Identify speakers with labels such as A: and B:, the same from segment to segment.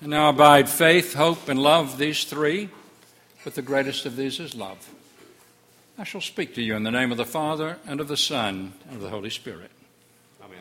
A: And now abide faith, hope, and love, these three, but the greatest of these is love. I shall speak to you in the name of the Father, and of the Son, and of the Holy Spirit. Amen.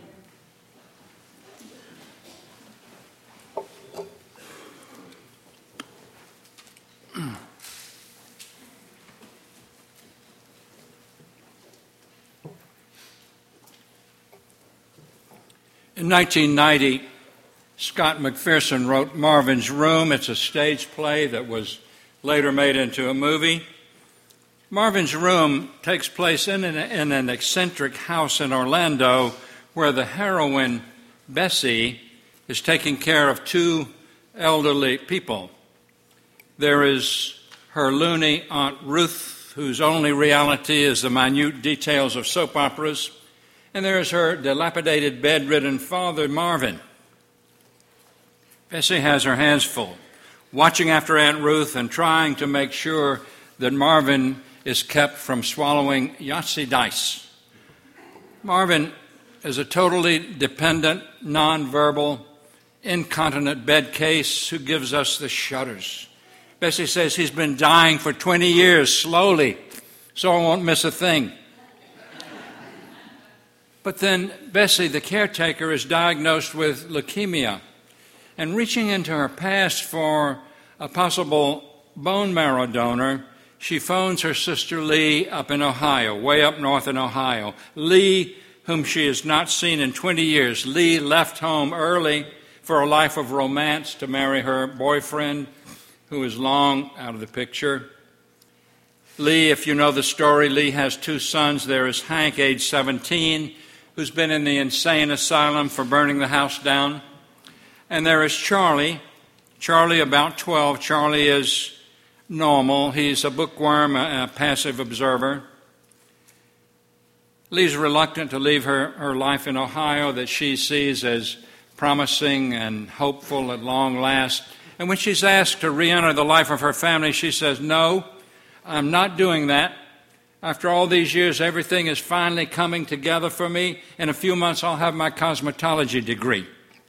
A: In 1990, Scott McPherson wrote Marvin's Room. It's a stage play that was later made into a movie. Marvin's Room takes place in an eccentric house in Orlando where the heroine, Bessie, is taking care of two elderly people. There is her loony Aunt Ruth, whose only reality is the minute details of soap operas, and there is her dilapidated, bedridden father, Marvin. Bessie has her hands full, watching after Aunt Ruth and trying to make sure that Marvin is kept from swallowing Yahtzee dice. Marvin is a totally dependent, nonverbal, incontinent bed case who gives us the shudders. Bessie says he's been dying for 20 years, slowly, so I won't miss a thing. But then Bessie, the caretaker, is diagnosed with leukemia, and reaching into her past for a possible bone marrow donor, she phones her sister Lee up in Ohio, way up north in Ohio. Lee, whom she has not seen in 20 years. Lee left home early for a life of romance to marry her boyfriend, who is long out of the picture. Lee, if you know the story, Lee has two sons. There is Hank, age 17, who's been in the insane asylum for burning the house down. And there is Charlie. Charlie, about 12. Charlie is normal. He's a bookworm, a passive observer. Lee's reluctant to leave her life in Ohio that she sees as promising and hopeful at long last. And when she's asked to re-enter the life of her family, she says, "No, I'm not doing that. After all these years, everything is finally coming together for me. In a few months, I'll have my cosmetology degree."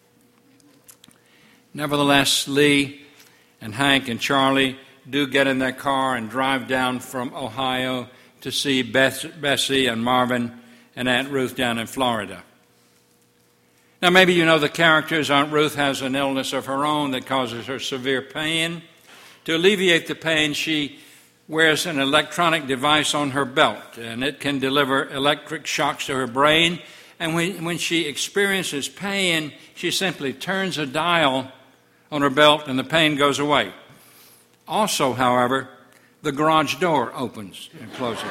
A: Nevertheless, Lee and Hank and Charlie do get in their car and drive down from Ohio to see Bessie and Marvin and Aunt Ruth down in Florida. Now, maybe you know the characters. Aunt Ruth has an illness of her own that causes her severe pain. To alleviate the pain, she wears an electronic device on her belt, and it can deliver electric shocks to her brain. And when she experiences pain, she simply turns a dial on her belt and the pain goes away. Also, however, the garage door opens and closes.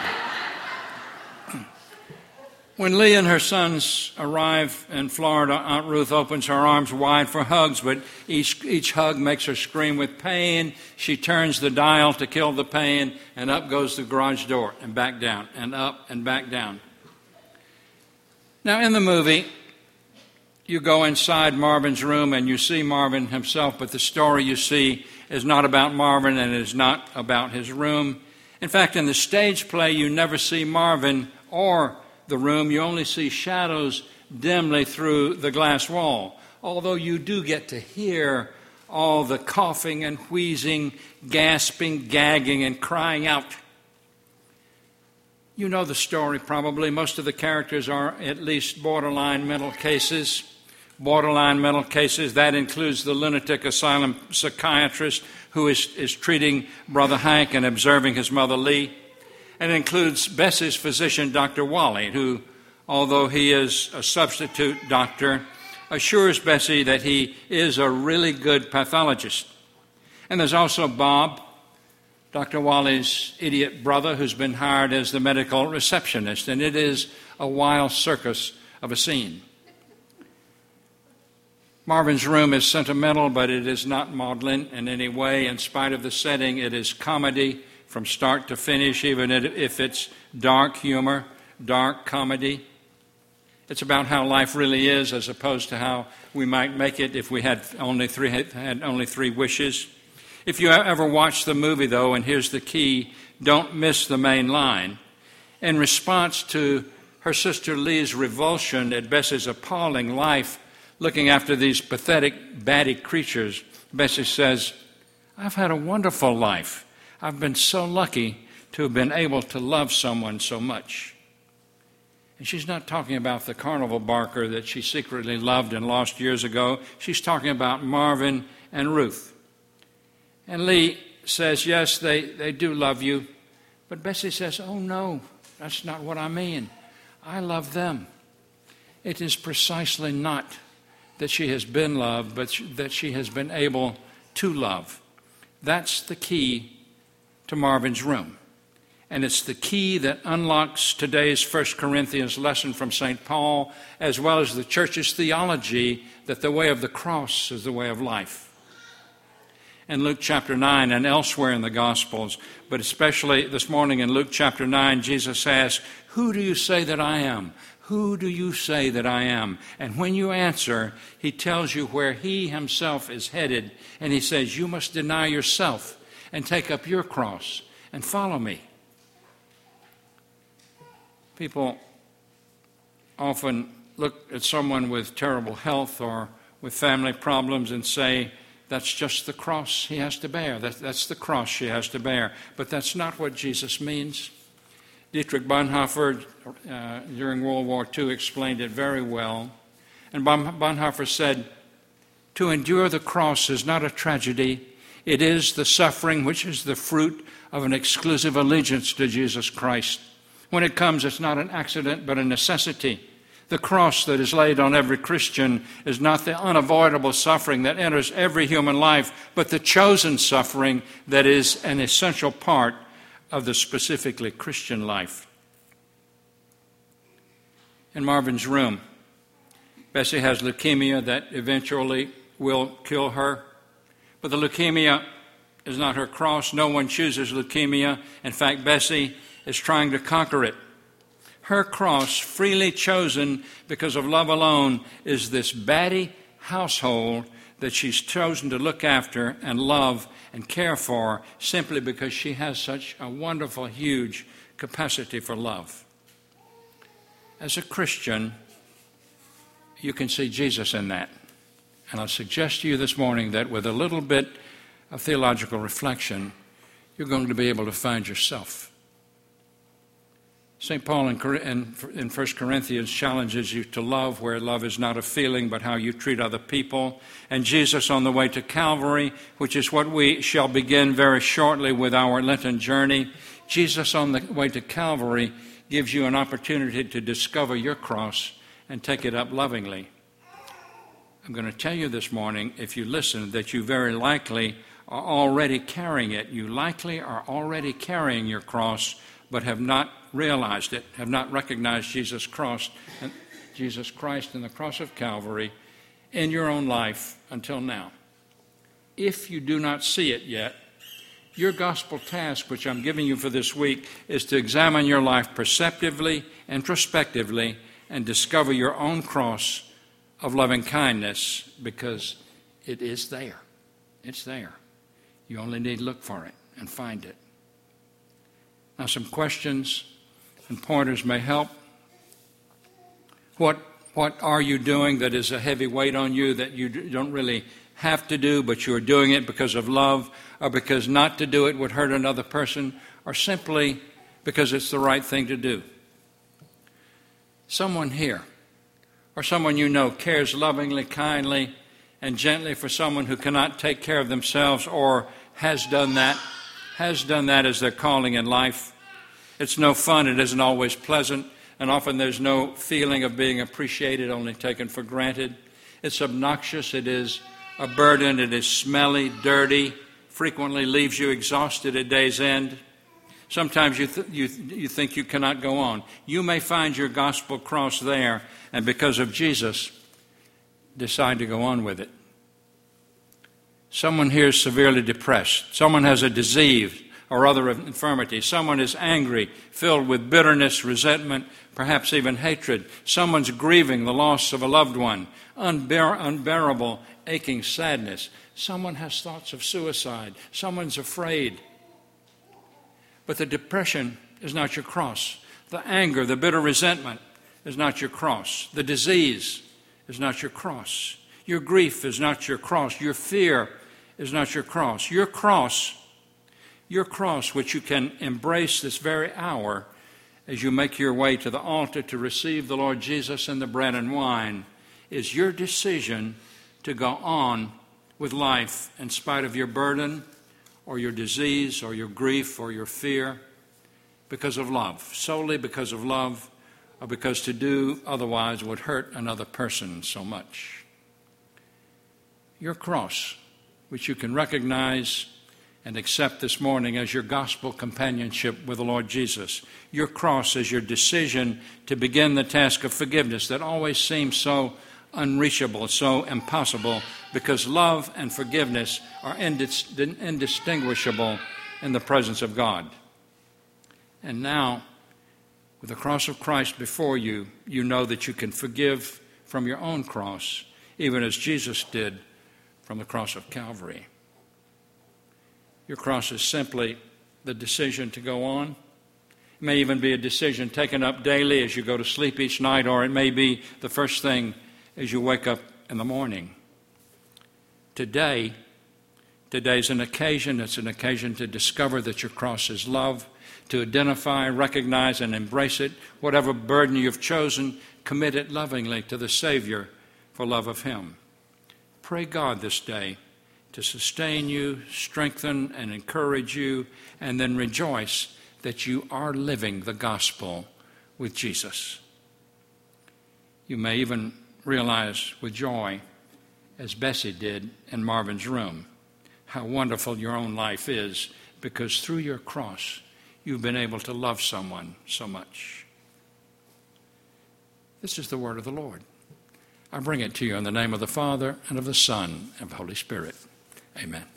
A: When Lee and her sons arrive in Florida, Aunt Ruth opens her arms wide for hugs, but each hug makes her scream with pain. She turns the dial to kill the pain, and up goes the garage door, and back down, and up and back down. Now, in the movie, you go inside Marvin's room and you see Marvin himself, but the story you see is not about Marvin and is not about his room. In fact, in the stage play, you never see Marvin or the room. You only see shadows dimly through the glass wall, although you do get to hear all the coughing and wheezing, gasping, gagging, and crying out. You know the story probably. Most of the characters are at least borderline mental cases. Borderline mental cases, that includes the lunatic asylum psychiatrist who is treating Brother Hank and observing his mother Lee. And it includes Bessie's physician, Dr. Wally, who, although he is a substitute doctor, assures Bessie that he is a really good pathologist. And there's also Bob, Dr. Wally's idiot brother, who's been hired as the medical receptionist, and it is a wild circus of a scene. Marvin's Room is sentimental, but it is not maudlin in any way. In spite of the setting, it is comedy from start to finish, even if it's dark humor, dark comedy. It's about how life really is as opposed to how we might make it if we had only three wishes. If you ever watch the movie, though, and here's the key, don't miss the main line. In response to her sister Lee's revulsion at Bessie's appalling life, looking after these pathetic, batty creatures, Bessie says, I've had a wonderful life. I've been so lucky to have been able to love someone so much. And she's not talking about the carnival barker that she secretly loved and lost years ago. She's talking about Marvin and Ruth. And Lee says, yes, they do love you. But Bessie says, oh no, that's not what I mean. I love them. It is precisely not that she has been loved, but that she has been able to love. That's the key to Marvin's room. And it's the key that unlocks today's 1 Corinthians lesson from St. Paul, as well as the church's theology that the way of the cross is the way of life. In Luke chapter 9 and elsewhere in the Gospels, but especially this morning in Luke chapter 9, Jesus asks, who do you say that I am? Who do you say that I am? And when you answer, he tells you where he himself is headed, and he says, you must deny yourself and take up your cross and follow me. People often look at someone with terrible health or with family problems and say, that's just the cross he has to bear. That's the cross she has to bear. But that's not what Jesus means. Dietrich Bonhoeffer, during World War II, explained it very well. And Bonhoeffer said, to endure the cross is not a tragedy. It is the suffering which is the fruit of an exclusive allegiance to Jesus Christ. When it comes, it's not an accident, but a necessity. The cross that is laid on every Christian is not the unavoidable suffering that enters every human life, but the chosen suffering that is an essential part of the specifically Christian life. In Marvin's room, Bessie has leukemia that eventually will kill her. But the leukemia is not her cross. No one chooses leukemia. In fact, Bessie is trying to conquer it. Her cross, freely chosen because of love alone, is this batty household that she's chosen to look after and love and care for simply because she has such a wonderful, huge capacity for love. As a Christian, you can see Jesus in that. And I'll suggest to you this morning that with a little bit of theological reflection, you're going to be able to find yourself. St. Paul in 1 Corinthians challenges you to love where love is not a feeling but how you treat other people. And Jesus on the way to Calvary, which is what we shall begin very shortly with our Lenten journey, Jesus on the way to Calvary gives you an opportunity to discover your cross and take it up lovingly. I'm going to tell you this morning, if you listen, that you very likely are already carrying it. You likely are already carrying your cross, but have not realized it, have not recognized Jesus Christ and the cross of Calvary in your own life until now. If you do not see it yet, your gospel task, which I'm giving you for this week, is to examine your life perceptively, introspectively, and discover your own cross of loving kindness, because it is there. It's there. You only need to look for it and find it. Now, some questions and pointers may help. What are you doing that is a heavy weight on you that you don't really have to do, but you are doing it because of love, or because not to do it would hurt another person, or simply because it's the right thing to do? Someone here, or someone you know, cares lovingly, kindly, and gently for someone who cannot take care of themselves, or has done that as their calling in life. It's no fun, it isn't always pleasant, and often there's no feeling of being appreciated, only taken for granted. It's obnoxious, it is a burden, it is smelly, dirty, frequently leaves you exhausted at day's end. Sometimes you think you cannot go on. You may find your gospel cross there, and because of Jesus, decide to go on with it. Someone here is severely depressed. Someone has a disease or other infirmity. Someone is angry, filled with bitterness, resentment, perhaps even hatred. Someone's grieving the loss of a loved one, unbearable, aching sadness. Someone has thoughts of suicide. Someone's afraid. But the depression is not your cross. The anger, the bitter resentment is not your cross. The disease is not your cross. Your grief is not your cross. Your fear is not your cross. Your cross, which you can embrace this very hour as you make your way to the altar to receive the Lord Jesus and the bread and wine, is your decision to go on with life in spite of your burden or your disease or your grief or your fear, because of love, solely because of love, or because to do otherwise would hurt another person so much. Your cross, which you can recognize and accept this morning as your gospel companionship with the Lord Jesus. Your cross is your decision to begin the task of forgiveness that always seems so unreachable, so impossible, because love and forgiveness are indistinguishable in the presence of God. And now, with the cross of Christ before you, you know that you can forgive from your own cross, even as Jesus did from the cross of Calvary. Your cross is simply the decision to go on. It may even be a decision taken up daily as you go to sleep each night, or it may be the first thing as you wake up in the morning. Today's an occasion. It's an occasion to discover that your cross is love, to identify, recognize, and embrace it. Whatever burden you've chosen, commit it lovingly to the Savior for love of Him. Pray God this day to sustain you, strengthen, and encourage you, and then rejoice that you are living the gospel with Jesus. You may even realize with joy, as Bessie did in Marvin's room, how wonderful your own life is, because through your cross, you've been able to love someone so much. This is the word of the Lord. I bring it to you in the name of the Father, and of the Son, and of the Holy Spirit. Amen.